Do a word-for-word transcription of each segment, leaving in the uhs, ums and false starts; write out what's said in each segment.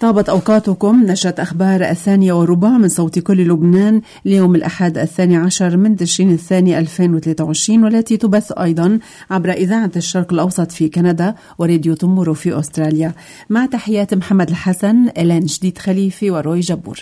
طابت أوقاتكم. نشرة أخبار الثانية وربع من صوت كل لبنان ليوم الأحد الثاني عشر من تشرين الثاني ألفين وثلاثة وعشرين، والتي تبث أيضا عبر إذاعة الشرق الأوسط في كندا وراديو تمورو في أستراليا. مع تحيات محمد الحسن، إلان جديد خليفي وروي جبور.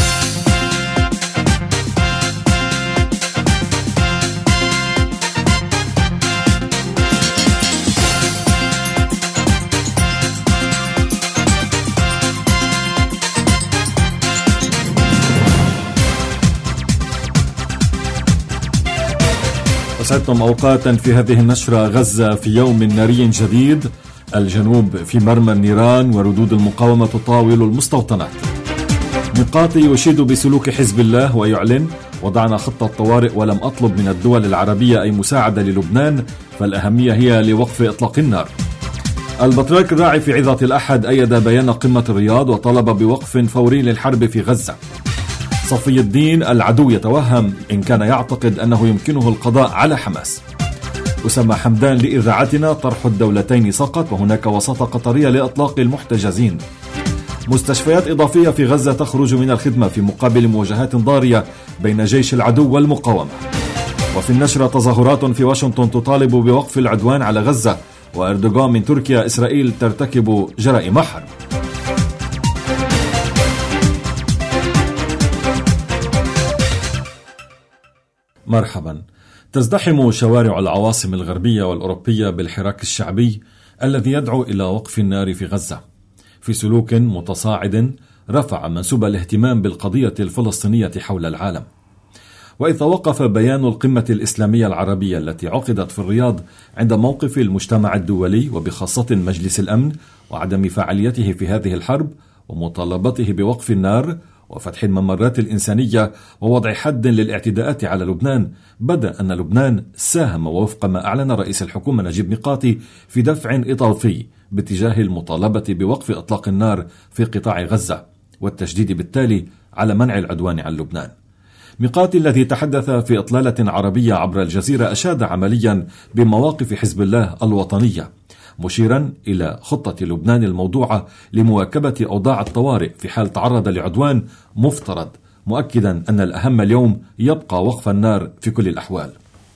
أسعدتم أوقاتا في هذه النشرة. غزة في يوم ناري جديد، الجنوب في مرمى النيران وردود المقاومة تطاول المستوطنات. ميقاتي يشيد بسلوك حزب الله ويعلن: وضعنا خطة طوارئ ولم أطلب من الدول العربية أي مساعدة للبنان، فالأهمية هي لوقف إطلاق النار. البطريرك الراعي في عظة الأحد أيد بيان قمة الرياض وطلب بوقف فوري للحرب في غزة. صفي الدين: العدو يتوهم إن كان يعتقد أنه يمكنه القضاء على حماس. أسامة حمدان لإذاعتنا: طرح الدولتين سقط وهناك وساطة قطرية لإطلاق المحتجزين. مستشفيات إضافية في غزة تخرج من الخدمة في مقابل مواجهات ضارية بين جيش العدو والمقاومة. وفي النشرة تظاهرات في واشنطن تطالب بوقف العدوان على غزة، وأردوغان من تركيا: إسرائيل ترتكب جرائم حرب. مرحبا. تزدحم شوارع العواصم الغربية والأوروبية بالحراك الشعبي الذي يدعو إلى وقف النار في غزة، في سلوك متصاعد رفع منسوب الاهتمام بالقضية الفلسطينية حول العالم. وإذ توقف بيان القمة الإسلامية العربية التي عقدت في الرياض عند موقف المجتمع الدولي وبخاصة مجلس الأمن وعدم فعاليته في هذه الحرب ومطالبته بوقف النار وفتح الممرات الإنسانية ووضع حد للاعتداءات على لبنان، بدا أن لبنان ساهم وفق ما أعلن رئيس الحكومة نجيب ميقاتي في دفع إضافي باتجاه المطالبة بوقف إطلاق النار في قطاع غزة والتشديد بالتالي على منع العدوان عن لبنان. ميقاتي الذي تحدث في إطلالة عربية عبر الجزيرة أشاد عمليا بمواقف حزب الله الوطنية، مشيرا إلى خطة لبنان الموضوعة لمواكبة أوضاع الطوارئ في حال تعرض لعدوان مفترض، مؤكدا أن الأهم اليوم يبقى وقف النار في كل الأحوال.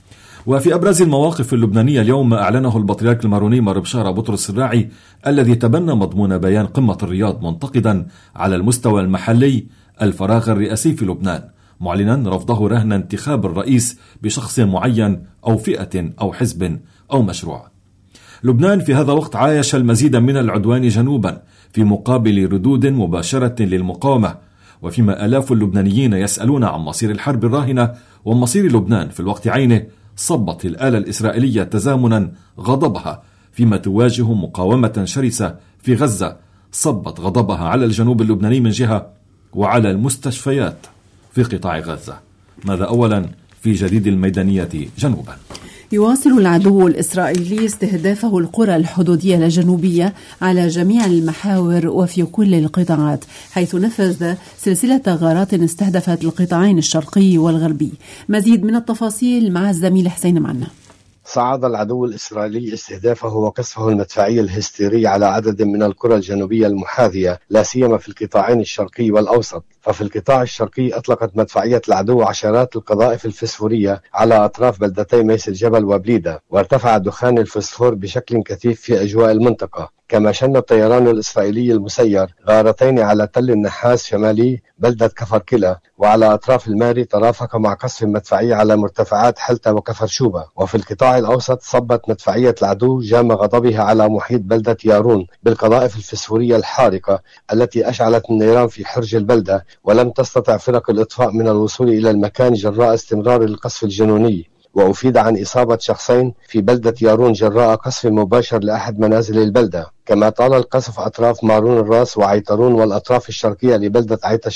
وفي أبرز المواقف اللبنانية اليوم ما أعلنه البطريرك الماروني مار بشارة بطرس الراعي الذي تبنى مضمون بيان قمة الرياض منتقدا على المستوى المحلي الفراغ الرئاسي في لبنان، معلنا رفضه رهن انتخاب الرئيس بشخص معين أو فئة أو حزب أو مشروع. لبنان في هذا الوقت عايش المزيد من العدوان جنوبا في مقابل ردود مباشرة للمقاومة، وفيما آلاف اللبنانيين يسألون عن مصير الحرب الراهنة ومصير لبنان في الوقت عينه، صبت الآلة الإسرائيلية تزامنا غضبها فيما تواجه مقاومة شرسة في غزة، صبت غضبها على الجنوب اللبناني من جهة وعلى المستشفيات في قطاع غزة. ماذا أولا في جديد الميدانية جنوبا؟ يواصل العدو الإسرائيلي استهدافه القرى الحدودية الجنوبية على جميع المحاور وفي كل القطاعات، حيث نفذ سلسلة غارات استهدفت القطاعين الشرقي والغربي. مزيد من التفاصيل مع الزميل حسين معنا. صعد العدو الإسرائيلي استهدافه وقصفه المدفعي الهستيري على عدد من القرى الجنوبية المحاذية، لا سيما في القطاعين الشرقي والأوسط. ففي القطاع الشرقي أطلقت مدفعية العدو عشرات القذائف الفسفورية على أطراف بلدتي ميس الجبل وبليدة، وارتفع دخان الفسفور بشكل كثيف في أجواء المنطقة. كما شن الطيران الإسرائيلي المسير غارتين على تل النحاس شمالي بلدة كفر كلا وعلى أطراف الماري، ترافق مع قصف مدفعي على مرتفعات حلتة وكفر شوبة. وفي القطاع الأوسط صبت مدفعية العدو جام غضبها على محيط بلدة يارون بالقذائف الفسفورية الحارقة التي أشعلت النيران في حرج البلدة، ولم تستطع فرق الإطفاء من الوصول إلى المكان جراء استمرار القصف الجنوني. وأفيد عن إصابة شخصين في بلدة يارون جراء قصف مباشر لأحد منازل البلدة. كما طال القصف أطراف مارون الراس وعيترون والأطراف الشرقية لبلدة عيت الشعب،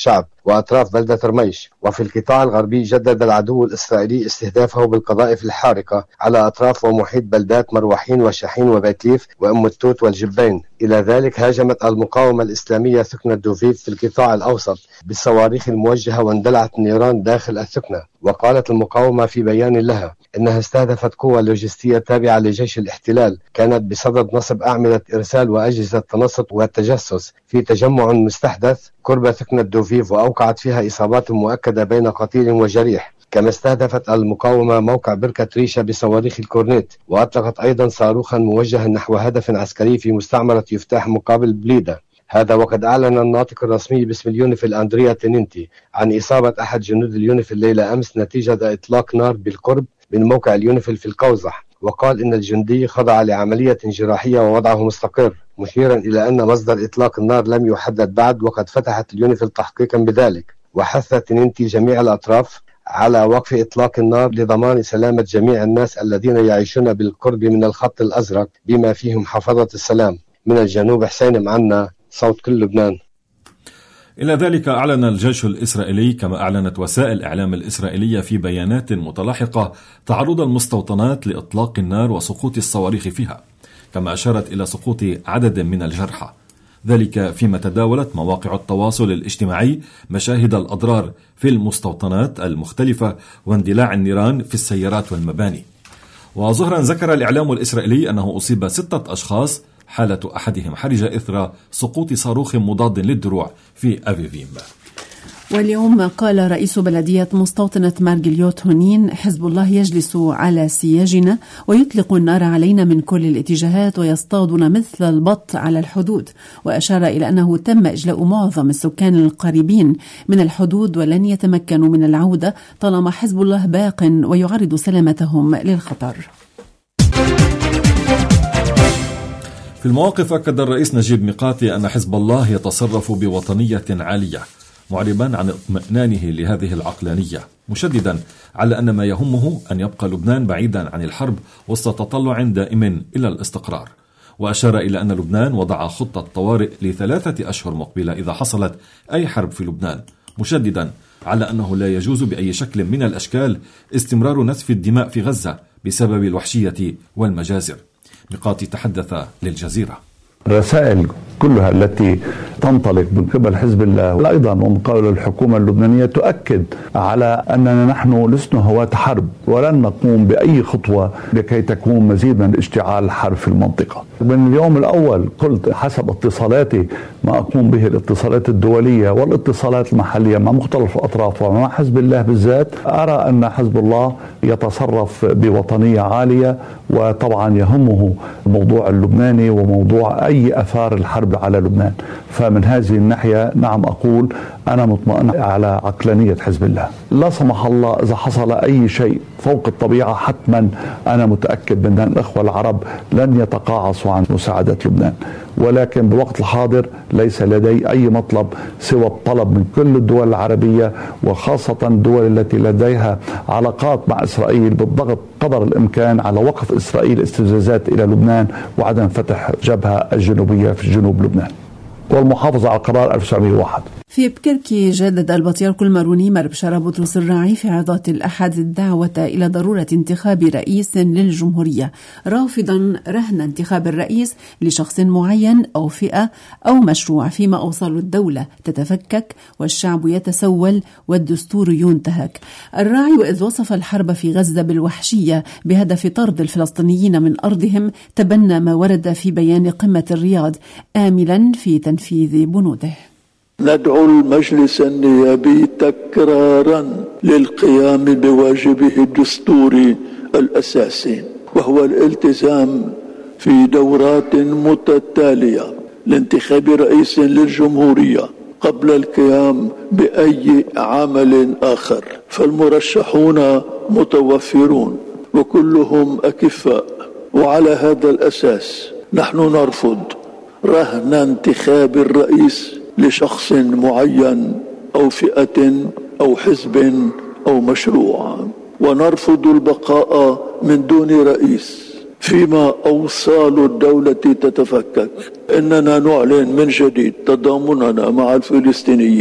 وأطراف بلدة رميش. وفي القطاع الغربي جدد العدو الإسرائيلي استهدافه بالقذائف الحارقة على أطراف ومحيط بلدات مروحين وشاحين وبيتليف وأم التوت والجبين. إلى ذلك هاجمت المقاومة الإسلامية ثكنة دوفيف في القطاع الأوسط بالصواريخ الموجهة واندلعت النيران داخل الثكنة. وقالت المقاومة في بيان لها إنها استهدفت قوة لوجستية تابعة لجيش الاحتلال كانت بصدد نصب أعمدة إرسال وأجهزة تنصت والتجسس في تجمع مستحدث قرب ثكنة دوفيف، وأوقعت فيها إصابات مؤكدة بين قتيل وجريح. كما استهدفت المقاومة موقع بركة ريشة بصواريخ الكورنيت، وأطلقت أيضا صاروخا موجها نحو هدف عسكري في مستعمرة يفتاح مقابل بليدة. هذا وقد أعلن الناطق الرسمي باسم اليونيفيل أندريا تينينتي عن إصابة أحد جنود اليونيفيل الليلة أمس نتيجة إطلاق نار بالقرب من موقع اليونيفيل في القوزح، وقال إن الجندي خضع لعملية جراحية ووضعه مستقر، مشيرا إلى أن مصدر إطلاق النار لم يحدد بعد وقد فتحت اليونيفيل تحقيقا بذلك. وحث تينينتي جميع الأطراف على وقف إطلاق النار لضمان سلامة جميع الناس الذين يعيشون بالقرب من الخط الأزرق بما فيهم حفظة السلام. من الجنوب حسين معنا، صوت كل لبنان. إلى ذلك أعلن الجيش الإسرائيلي كما أعلنت وسائل الإعلام الإسرائيلية في بيانات متلاحقة تعرض المستوطنات لإطلاق النار وسقوط الصواريخ فيها، كما أشارت إلى سقوط عدد من الجرحى، ذلك فيما تداولت مواقع التواصل الاجتماعي مشاهد الأضرار في المستوطنات المختلفة واندلاع النيران في السيارات والمباني. وظهرا ذكر الإعلام الإسرائيلي أنه أصيب ستة أشخاص، حالة أحدهم حرجة إثر سقوط صاروخ مضاد للدروع في أفيفيم. واليوم قال رئيس بلدية مستوطنة مارجليوت هونين: حزب الله يجلس على سياجنا ويطلق النار علينا من كل الاتجاهات ويصطادنا مثل البط على الحدود. وأشار إلى أنه تم إجلاء معظم السكان القريبين من الحدود ولن يتمكنوا من العودة طالما حزب الله باق ويعرض سلامتهم للخطر. في المواقف أكد الرئيس نجيب ميقاتي أن حزب الله يتصرف بوطنية عالية، معربا عن اطمئنانه لهذه العقلانية، مشددا على أن ما يهمه أن يبقى لبنان بعيدا عن الحرب وسط تطلع دائم إلى الاستقرار. وأشار إلى أن لبنان وضع خطة طوارئ لثلاثة أشهر مقبلة إذا حصلت أي حرب في لبنان، مشددا على أنه لا يجوز بأي شكل من الأشكال استمرار نزف الدماء في غزة بسبب الوحشية والمجازر. ميقاتي تحدث للجزيرة: الرسائل كلها التي تنطلق من قبل حزب الله وأيضا من قبل الحكومة اللبنانية تؤكد على أننا نحن لسنا هواة حرب ولن نقوم بأي خطوة لكي تكون مزيد من اشتعال الحرب في المنطقة. من اليوم الأول قلت حسب اتصالاتي ما أقوم به الاتصالات الدولية والاتصالات المحلية مع مختلف الأطراف ومع حزب الله بالذات، أرى أن حزب الله يتصرف بوطنية عالية، وطبعا يهمه الموضوع اللبناني وموضوع أي أثار الحرب على لبنان. فمن هذه الناحية نعم أقول أنا مطمئن على عقلانية حزب الله. لا سمح الله إذا حصل أي شيء فوق الطبيعة حتما أنا متأكد من أن الأخوة العرب لن يتقاعسوا عن مساعدة لبنان، ولكن بالوقت الحاضر ليس لدي أي مطلب سوى الطلب من كل الدول العربية وخاصة الدول التي لديها علاقات مع إسرائيل بالضغط قدر الإمكان على وقف إسرائيل استفزازات إلى لبنان وعدم فتح جبهة الجنوبية في جنوب لبنان والمحافظة على قرار ألف وتسعمائة وواحد. في بكركي جدد البطريرك الماروني مر بشارة بطرس الراعي في عظات الأحد الدعوة إلى ضرورة انتخاب رئيس للجمهورية، رافضا رهن انتخاب الرئيس لشخص معين أو فئة أو مشروع فيما أوصال الدولة تتفكك والشعب يتسول والدستور ينتهك. الراعي وإذ وصف الحرب في غزة بالوحشية بهدف طرد الفلسطينيين من أرضهم تبنى ما ورد في بيان قمة الرياض آملا في تنفيذ بنوده. ندعو المجلس النيابي تكرارا للقيام بواجبه الدستوري الأساسي، وهو الالتزام في دورات متتالية لانتخاب رئيس للجمهورية قبل القيام بأي عمل آخر. فالمرشحون متوفرون وكلهم أكفاء، وعلى هذا الأساس نحن نرفض رهن انتخاب الرئيس لشخص معين أو فئة أو حزب أو مشروع، ونرفض البقاء من دون رئيس فيما أوصال الدولة تتفكك. إننا نعلن من جديد تضامننا مع الفلسطينيين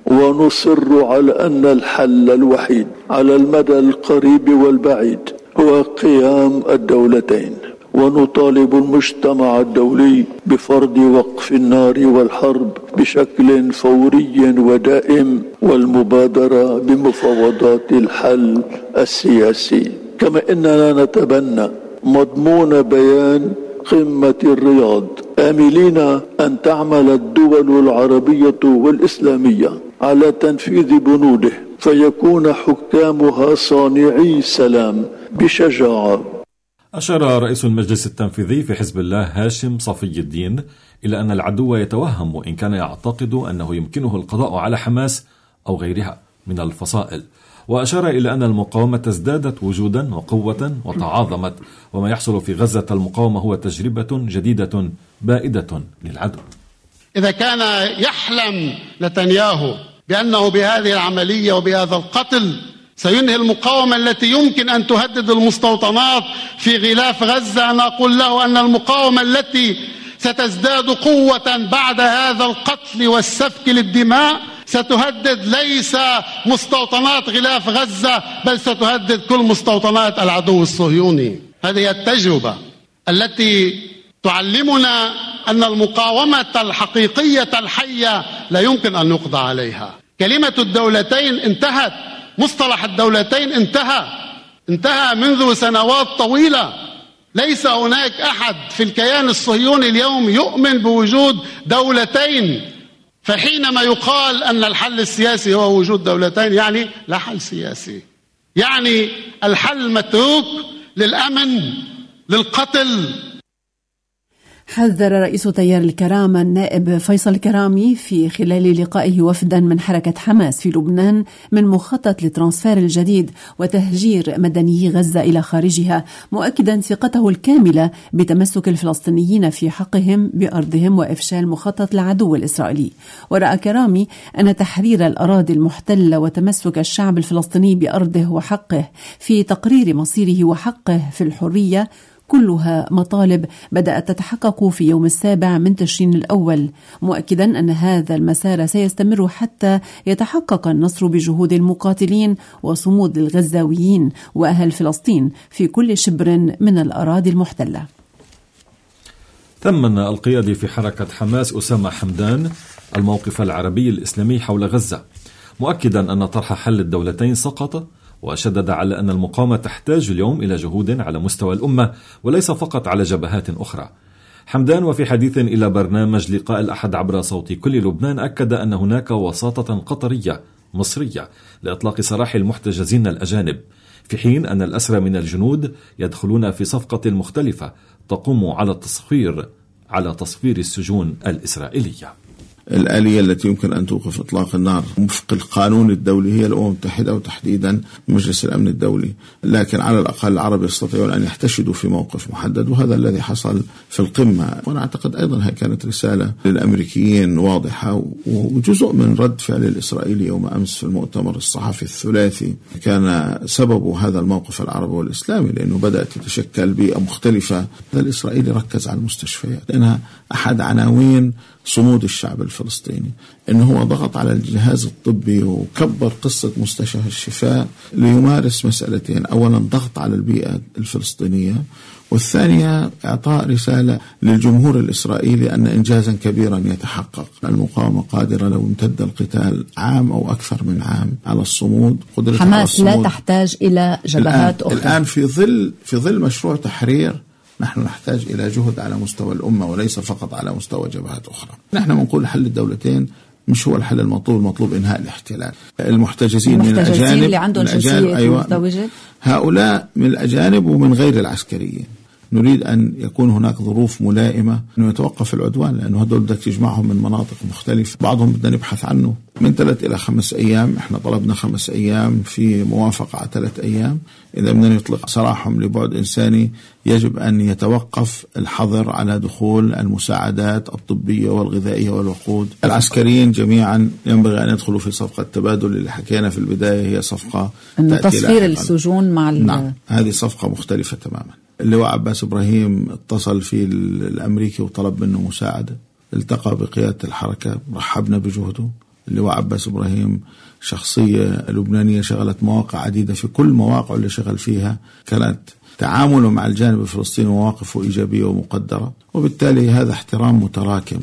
ونصر على أن الحل الوحيد على المدى القريب والبعيد هو قيام الدولتين، ونطالب المجتمع الدولي بفرض وقف النار والحرب بشكل فوري ودائم، والمبادرة بمفاوضات الحل السياسي. كما إننا نتبنى مضمون بيان قمة الرياض، آملين أن تعمل الدول العربية والإسلامية على تنفيذ بنوده، فيكون حكامها صانعي سلام بشجاعة. أشار رئيس المجلس التنفيذي في حزب الله هاشم صفي الدين إلى أن العدو يتوهم وإن كان يعتقد أنه يمكنه القضاء على حماس أو غيرها من الفصائل، وأشار إلى أن المقاومة ازدادت وجودا وقوة وتعاظمت، وما يحصل في غزة المقاومة هو تجربة جديدة بائدة للعدو. إذا كان يحلم نتنياهو بأنه بهذه العملية وبهذا القتل سينهي المقاومة التي يمكن أن تهدد المستوطنات في غلاف غزة، أنا أقول له أن المقاومة التي ستزداد قوة بعد هذا القتل والسفك للدماء ستهدد ليس مستوطنات غلاف غزة، بل ستهدد كل مستوطنات العدو الصهيوني. هذه التجربة التي تعلمنا أن المقاومة الحقيقية الحية لا يمكن أن يقضى عليها. كلمة الدولتين انتهت، مصطلح الدولتين انتهى انتهى منذ سنوات طويلة. ليس هناك أحد في الكيان الصهيوني اليوم يؤمن بوجود دولتين، فحينما يقال أن الحل السياسي هو وجود دولتين يعني لا حل سياسي، يعني الحل متروك للأمن للقتل. حذر رئيس تيار الكرامة النائب فيصل الكرامي في خلال لقائه وفدا من حركة حماس في لبنان من مخطط لترانسفير الجديد وتهجير مدنيي غزة إلى خارجها، مؤكدا ثقته الكاملة بتمسك الفلسطينيين في حقهم بأرضهم وإفشال مخطط العدو الإسرائيلي. ورأى كرامي أن تحرير الأراضي المحتلة وتمسك الشعب الفلسطيني بأرضه وحقه في تقرير مصيره وحقه في الحرية كلها مطالب بدأت تتحقق في يوم السابع من تشرين الأول، مؤكدا أن هذا المسار سيستمر حتى يتحقق النصر بجهود المقاتلين وصمود الغزاويين وأهل فلسطين في كل شبر من الأراضي المحتلة. ثمن القيادي في حركة حماس أسامة حمدان الموقف العربي الإسلامي حول غزة، مؤكدا أن طرح حل الدولتين سقط، وشدد على أن المقاومة تحتاج اليوم إلى جهود على مستوى الأمة وليس فقط على جبهات أخرى. حمدان وفي حديث إلى برنامج لقاء الأحد عبر صوت كل لبنان أكد أن هناك وساطة قطرية مصرية لإطلاق سراح المحتجزين الأجانب، في حين أن الأسرى من الجنود يدخلون في صفقة مختلفة تقوم على التصفير على تصفير السجون الإسرائيلية. الآلية التي يمكن أن توقف إطلاق النار وفق القانون الدولي هي الأمم المتحدة وتحديدا مجلس الأمن الدولي، لكن على الأقل العرب يستطيعون أن يحتشدوا في موقف محدد، وهذا الذي حصل في القمة. وأنا أعتقد أيضا هي كانت رسالة للأمريكيين واضحة، وجزء من رد فعل الإسرائيلي يوم أمس في المؤتمر الصحفي الثلاثي كان سبب هذا الموقف العربي والإسلامي، لأنه بدأت تتشكل بيئة مختلفة. الإسرائيلي ركز على المستشفيات لأنها أحد عناوين صمود الشعب الفلسطيني، إنه هو ضغط على الجهاز الطبي وكبر قصة مستشفى الشفاء ليمارس مسألتين: أولا ضغط على البيئة الفلسطينية، والثانية إعطاء رسالة للجمهور الإسرائيلي أن إنجازا كبيرا يتحقق. المقاومة قادرة لو امتد القتال عام أو أكثر من عام على الصمود. حماس لا تحتاج إلى جبهات الآن أخرى. الآن في ظل في ظل مشروع تحرير نحن نحتاج إلى جهد على مستوى الأمة وليس فقط على مستوى جبهات أخرى. نحن بنقول حل الدولتين مش هو الحل المطلوب، المطلوب إنهاء الاحتلال. المحتجزين من الأجانب اللي عندهم جنسية أيوة هؤلاء من الأجانب ومن غير العسكريين. نريد أن يكون هناك ظروف ملائمة أنه يتوقف العدوان، لأنه هدول بدك تجمعهم من مناطق مختلفة، بعضهم بدنا نبحث عنه من ثلاث إلى خمس أيام. إحنا طلبنا خمس أيام، في موافقة على ثلاث أيام. إذا بدنا نطلق سراحهم لبعد إنساني يجب أن يتوقف الحظر على دخول المساعدات الطبية والغذائية والوقود. العسكريين جميعا ينبغي أن يدخلوا في صفقة تبادل اللي حكينا في البداية، هي صفقة تصفير السجون مع نعم، هذه صفقة مختلفة تماما. اللواء عباس إبراهيم اتصل في الأمريكي وطلب منه مساعدة، التقى بقيادة الحركة، رحبنا بجهده اللواء عباس إبراهيم شخصية لبنانية شغلت مواقع عديدة، في كل مواقع اللي شغل فيها كانت تعامله مع الجانب الفلسطيني مواقفه إيجابية ومقدرة، وبالتالي هذا احترام متراكم.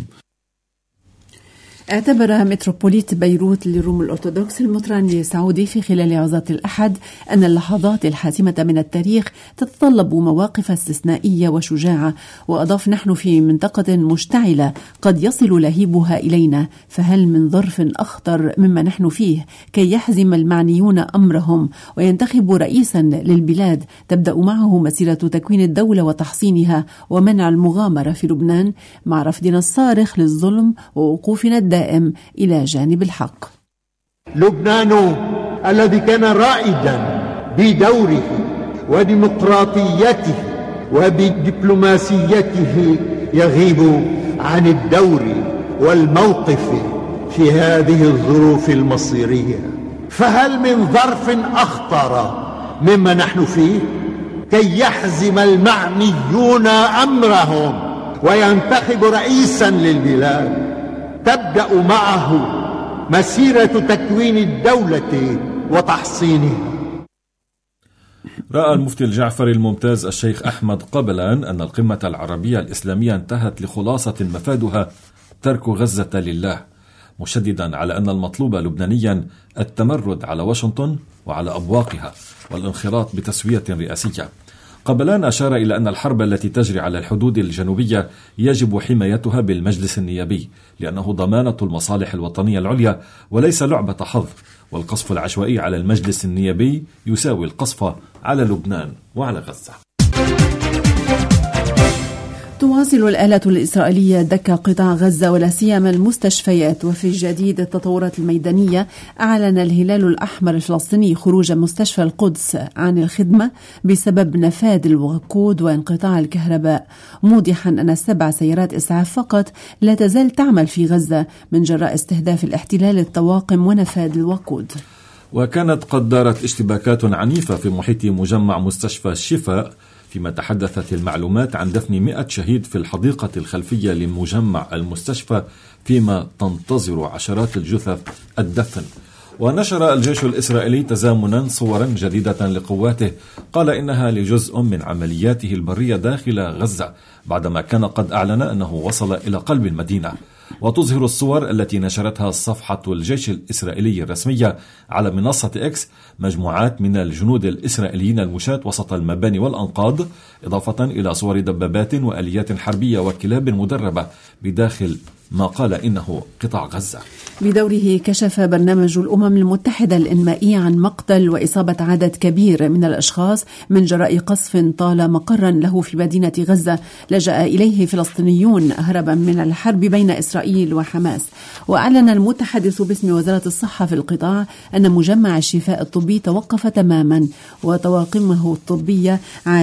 اعتبر متروبوليت بيروت للروم الأرثوذكس المطران السعودي في خلال عظات الأحد أن اللحظات الحاسمة من التاريخ تتطلب مواقف استثنائية وشجاعة، وأضاف: نحن في منطقة مشتعلة قد يصل لهيبها إلينا، فهل من ظرف أخطر مما نحن فيه كي يحزم المعنيون أمرهم وينتخبوا رئيسا للبلاد تبدأ معه مسيرة تكوين الدولة وتحصينها ومنع المغامرة في لبنان مع رفضنا الصارخ للظلم ووقوفنا الدائم إلى جانب الحق. لبنان الذي كان رائدا بدوره وديمقراطيته وبدبلوماسيته يغيب عن الدور والموقف في هذه الظروف المصيرية، فهل من ظرف أخطر مما نحن فيه كي يحزم المعنيون أمرهم وينتخب رئيسا للبلاد تبدأ معه مسيرة تكوين الدولة وتحصينها. رأى المفتي الجعفري الممتاز الشيخ أحمد قبلان أن القمة العربية الإسلامية انتهت لخلاصة مفادها ترك غزة لله، مشددا على أن المطلوب لبنانيا التمرد على واشنطن وعلى أبواقها والانخراط بتسوية رئاسية. قبلان أشار إلى أن الحرب التي تجري على الحدود الجنوبية يجب حمايتها بالمجلس النيابي، لأنه ضمانة المصالح الوطنية العليا وليس لعبة حظ، والقصف العشوائي على المجلس النيابي يساوي القصف على لبنان وعلى غزة. تواصل الآلة الإسرائيلية دك قطاع غزة ولا سيما المستشفيات، وفي جديد التطورات الميدانية أعلن الهلال الأحمر الفلسطيني خروج مستشفى القدس عن الخدمة بسبب نفاذ الوقود وانقطاع الكهرباء، موضحا أن سبع سيارات إسعاف فقط لا تزال تعمل في غزة من جراء استهداف الاحتلال الطواقم ونفاذ الوقود. وكانت قد دارت اشتباكات عنيفة في محيط مجمع مستشفى الشفاء، فيما تحدثت المعلومات عن دفن مئة شهيد في الحديقة الخلفية لمجمع المستشفى، فيما تنتظر عشرات الجثث الدفن. ونشر الجيش الإسرائيلي تزامنا صورا جديدة لقواته قال إنها لجزء من عملياته البرية داخل غزة، بعدما كان قد أعلن أنه وصل إلى قلب المدينة. وتظهر الصور التي نشرتها صفحة الجيش الإسرائيلي الرسمية على منصة إكس مجموعات من الجنود الإسرائيليين المشاة وسط المباني والأنقاض، إضافة إلى صور دبابات وآليات حربية وكلاب مدربة بداخل ما قال إنه قطاع غزة. بدوره كشف برنامج الأمم المتحدة الإنمائي عن مقتل وإصابة عدد كبير من الأشخاص من جراء قصف طال مقرا له في مدينة غزة لجأ إليه فلسطينيون هربا من الحرب بين إسرائيل وحماس. وأعلن المتحدث باسم وزارة الصحة في القطاع أن مجمع الشفاء الطبي توقف تماما وطواقمه الطبية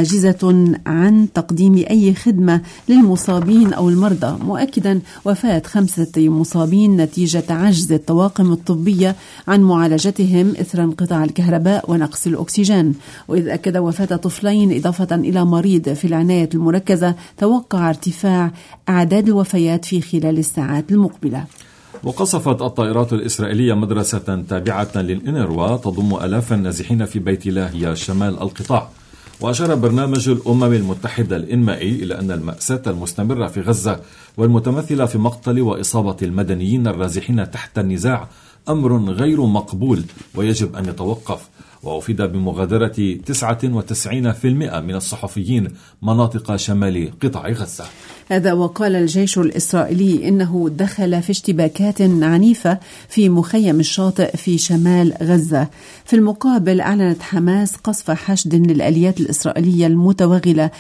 عاجزة عن تقديم أي خدمة للمصابين أو المرضى، مؤكدا وفاة خمسة مصابين نتيجة عجز الطواقم الطبية عن معالجتهم إثر انقطاع الكهرباء ونقص الأكسجين. وإذ أكد وفاة طفلين إضافة إلى مريض في العناية المركزة، توقع ارتفاع أعداد الوفيات في خلال الساعات المقبلة. وقصفت الطائرات الإسرائيلية مدرسة تابعة للإنروا تضم آلاف النازحين في بيت لاهيا شمال القطاع. وأشار برنامج الأمم المتحدة الإنمائي إلى أن المأساة المستمرة في غزة والمتمثلة في مقتل وإصابة المدنيين الرازحين تحت النزاع أمر غير مقبول ويجب أن يتوقف. وأفيد بمغادرة تسعة وتسعين بالمئة من الصحفيين مناطق شمال قطاع غزة. هذا وقال الجيش الإسرائيلي إنه دخل في اشتباكات عنيفة في مخيم الشاطئ في شمال غزة. في المقابل أعلنت حماس قصف حشد للآليات الإسرائيلية المتوغلة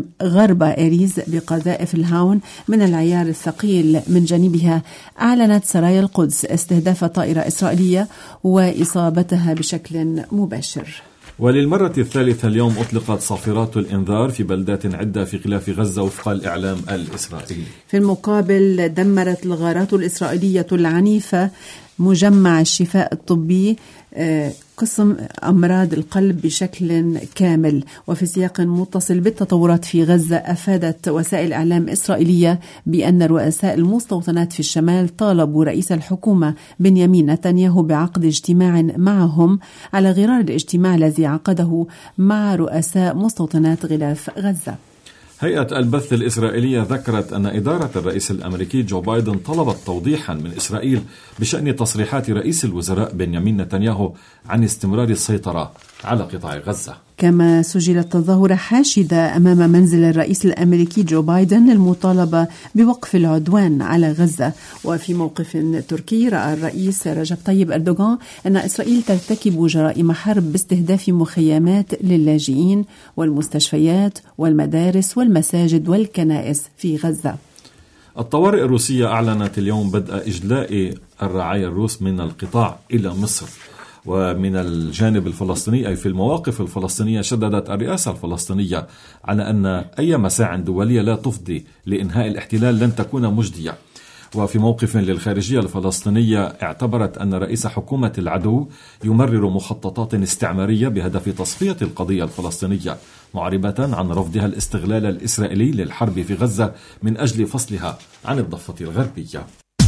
غرب إيريز بقذائف الهاون من العيار الثقيل. من جانبها أعلنت سرايا القدس استهداف طائرة إسرائيلية وإصابتها بشكل مباشر. وللمرة الثالثة اليوم أطلقت صافرات الإنذار في بلدات عدة في غلاف غزة وفق الإعلام الإسرائيلي. في المقابل دمرت الغارات الإسرائيلية العنيفة مجمع الشفاء الطبي قسم أمراض القلب بشكل كامل. وفي سياق متصل بالتطورات في غزة، أفادت وسائل إعلام إسرائيلية بأن رؤساء المستوطنات في الشمال طالبوا رئيس الحكومة بنيامين نتنياهو بعقد اجتماع معهم على غرار الاجتماع الذي عقده مع رؤساء مستوطنات غلاف غزة. هيئة البث الإسرائيلية ذكرت أن إدارة الرئيس الأمريكي جو بايدن طلبت توضيحا من إسرائيل بشأن تصريحات رئيس الوزراء بنيامين نتنياهو عن استمرار السيطرة على قطاع غزة. كما سجلت تظاهرة حاشدة أمام منزل الرئيس الأمريكي جو بايدن للمطالبة بوقف العدوان على غزة. وفي موقف تركي، رأى الرئيس رجب طيب أردوغان أن إسرائيل ترتكب جرائم حرب باستهداف مخيمات للاجئين والمستشفيات والمدارس والمساجد والكنائس في غزة. الطوارئ الروسية أعلنت اليوم بدء إجلاء الرعايا الروس من القطاع إلى مصر. ومن الجانب الفلسطيني أي في المواقف الفلسطينية، شددت الرئاسة الفلسطينية على أن أي مساع دولية لا تفضي لإنهاء الاحتلال لن تكون مجدية. وفي موقف للخارجية الفلسطينية، اعتبرت أن رئيس حكومة العدو يمرر مخططات استعمارية بهدف تصفية القضية الفلسطينية، معربة عن رفضها الاستغلال الإسرائيلي للحرب في غزة من أجل فصلها عن الضفة الغربية.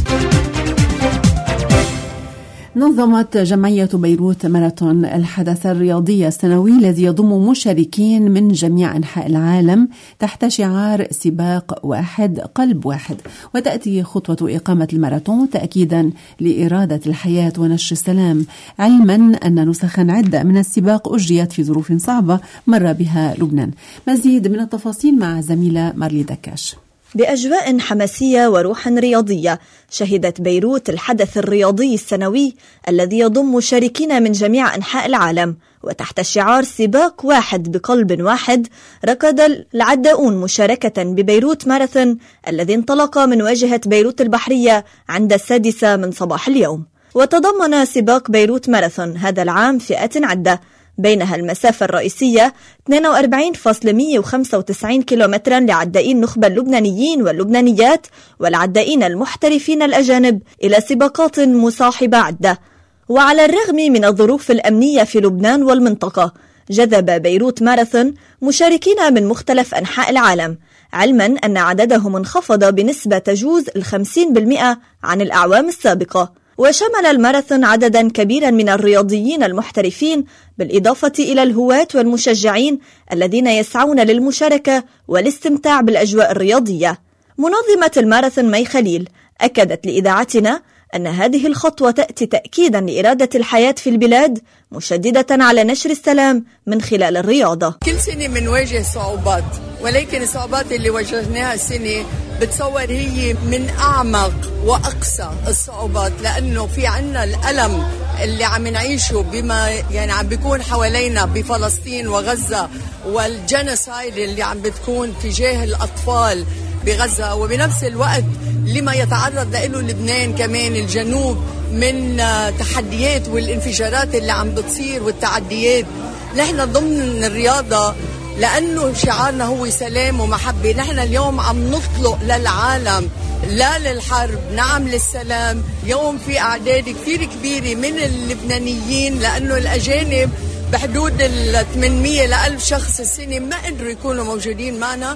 نظمت جمعية بيروت ماراثون، الحدث الرياضي السنوي الذي يضم مشاركين من جميع أنحاء العالم تحت شعار سباق واحد قلب واحد. وتأتي خطوة إقامة الماراثون تأكيدا لإرادة الحياة ونشر السلام، علما أن نسخا عدة من السباق أجريت في ظروف صعبة مر بها لبنان. مزيد من التفاصيل مع زميلة مارلي دكاش. بأجواء حماسية وروح رياضية، شهدت بيروت الحدث الرياضي السنوي الذي يضم مشاركين من جميع أنحاء العالم، وتحت شعار سباق واحد بقلب واحد ركض العداؤون مشاركة ببيروت ماراثون الذي انطلق من واجهة بيروت البحرية عند السادسة من صباح اليوم. وتضمن سباق بيروت ماراثون هذا العام فئات عدة، بينها المسافة الرئيسية اثنين وأربعين فاصلة مئة وخمسة وتسعين كيلومترا لعدائين النخبة اللبنانيين واللبنانيات والعدائين المحترفين الأجانب، إلى سباقات مصاحبة عدة. وعلى الرغم من الظروف الأمنية في لبنان والمنطقة، جذب بيروت ماراثون مشاركين من مختلف أنحاء العالم، علما أن عددهم انخفض بنسبة تجوز الخمسين بالمئة عن الأعوام السابقة. وشمل الماراثون عددا كبيرا من الرياضيين المحترفين، بالإضافة إلى الهواة والمشجعين الذين يسعون للمشاركة والاستمتاع بالأجواء الرياضية. منظمة الماراثون مي خليل أكدت لإذاعتنا أن هذه الخطوة تأتي تأكيدا لإرادة الحياة في البلاد، مشددة على نشر السلام من خلال الرياضة. كل سنة بنواجه صعوبات، ولكن الصعوبات اللي واجهناها السنة بتصور هي من أعمق وأقصى الصعوبات، لأنه في عنا الألم اللي عم نعيشه بما يعني عم بيكون حوالينا بفلسطين وغزة، والجنسايد اللي عم بتكون تجاه الأطفال بغزة، وبنفس الوقت لما يتعرض له لبنان كمان الجنوب من تحديات والانفجارات اللي عم بتصير والتعديات. نحن ضمن الرياضة لأنه شعارنا هو سلام ومحبة، نحن اليوم عم نطلق للعالم لا للحرب، نعم للسلام. اليوم في أعداد كثير كبيرة من اللبنانيين، لأنه الأجانب بحدود ال ثمانمئة لألف شخص السنة ما قدروا يكونوا موجودين معنا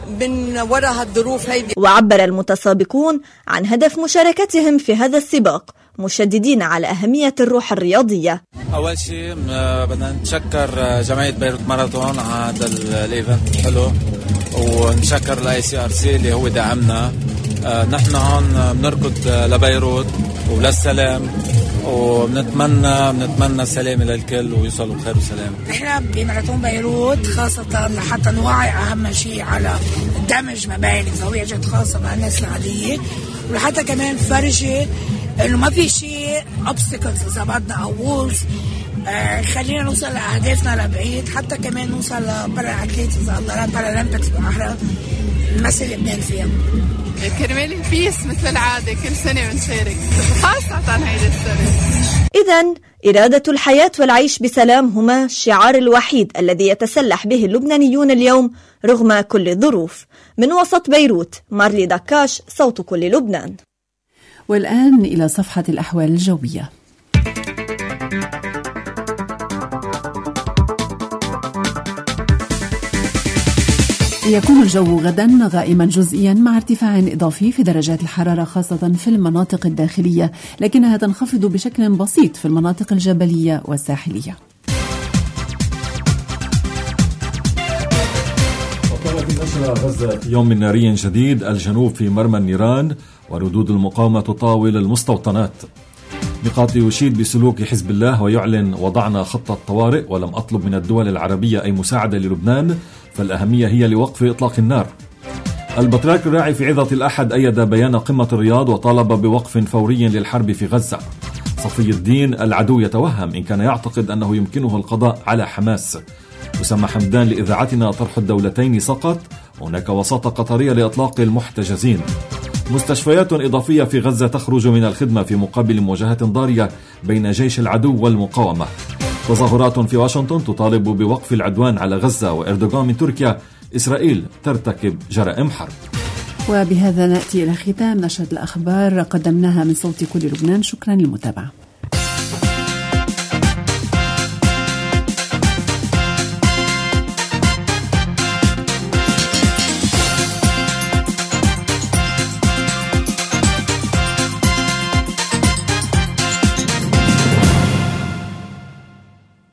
من وراء هالظروف هيدي. وعبر المتسابقون عن هدف مشاركتهم في هذا السباق، مشددين على أهمية الروح الرياضية. أول شيء بدنا نشكر جمعية بيروت ماراثون على هذا الإيفنت الحلو، ونشكر الاي سي ار سي اللي هو دعمنا. نحن هون بنركض لبيروت وللسلام، وبنتمنى بنتمنى السلام للكل ويوصلوا بخير وسلام. احنا بماراثون بيروت خاصة لحتى نوعي أهم شيء على دمج مبادئ ذوية جد خاصة مع الناس العادية، ولحتى كمان فرجي إنه ما في شيء obstacles إذا بدنا أو walls. آه خلينا نوصل لأهدافنا لبعيد، حتى كمان نوصل لبرا أتليت إذا الله راد بارالمبيكس بالأحرى نمثل لبنان فيها. كرمال البيس مثل العادة كل سنة بنشارك، خاصة هيدا السنة. إذن إرادة الحياة والعيش بسلام هما الشعار الوحيد الذي يتسلح به اللبنانيون اليوم رغم كل الظروف. من وسط بيروت، مارلي دكاش، صوت كل لبنان. والآن إلى صفحة الأحوال الجوية. يكون الجو غدا غائما جزئيا مع ارتفاع إضافي في درجات الحرارة خاصة في المناطق الداخلية، لكنها تنخفض بشكل بسيط في المناطق الجبلية والساحلية. وقالت نشرة غزة في يوم ناري جديد، الجنوب في مرمى النيران وردود المقاومة تطاول المستوطنات. نقاط يشيد بسلوك حزب الله ويعلن وضعنا خطة طوارئ ولم أطلب من الدول العربية أي مساعدة للبنان، فالأهمية هي لوقف إطلاق النار. البطريرك الراعي في عظة الأحد أيد بيان قمة الرياض وطالب بوقف فوري للحرب في غزة. صفي الدين: العدو يتوهم إن كان يعتقد أنه يمكنه القضاء على حماس. أسامة حمدان لإذاعتنا: طرح الدولتين سقط، هناك وساطة قطرية لإطلاق المحتجزين. مستشفيات إضافية في غزة تخرج من الخدمة في مقابل مواجهة ضارية بين جيش العدو والمقاومة. تظاهرات في واشنطن تطالب بوقف العدوان على غزة، وإردوغان من تركيا: إسرائيل ترتكب جرائم حرب. وبهذا نأتي إلى ختام نشرة الأخبار قدمناها من صوت كل لبنان. شكرا للمتابعة.